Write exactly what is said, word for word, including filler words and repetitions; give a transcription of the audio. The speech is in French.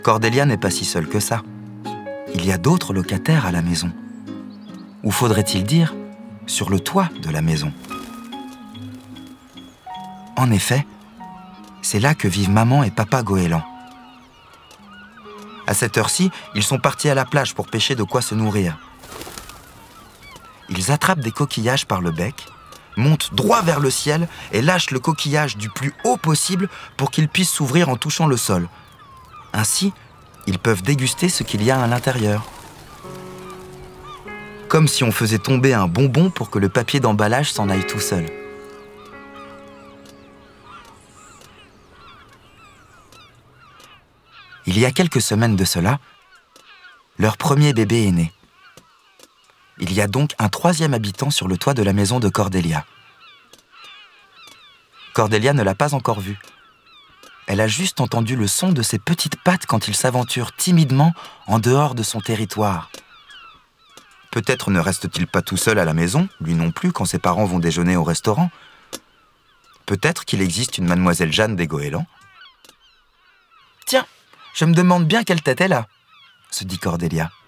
Cordelia n'est pas si seule que ça. Il y a d'autres locataires à la maison. Ou faudrait-il dire, sur le toit de la maison. En effet, c'est là que vivent maman et papa goéland. À cette heure-ci, ils sont partis à la plage pour pêcher de quoi se nourrir. Ils attrapent des coquillages par le bec, montent droit vers le ciel et lâchent le coquillage du plus haut possible pour qu'il puisse s'ouvrir en touchant le sol. Ainsi, ils peuvent déguster ce qu'il y a à l'intérieur. Comme si on faisait tomber un bonbon pour que le papier d'emballage s'en aille tout seul. Il y a quelques semaines de cela, leur premier bébé est né. Il y a donc un troisième habitant sur le toit de la maison de Cordelia. Cordelia ne l'a pas encore vu. Elle a juste entendu le son de ses petites pattes quand il s'aventure timidement en dehors de son territoire. Peut-être ne reste-t-il pas tout seul à la maison, lui non plus, quand ses parents vont déjeuner au restaurant. Peut-être qu'il existe une mademoiselle Jeanne des goélands. Tiens, je me demande bien quelle tête elle a, se dit Cordelia.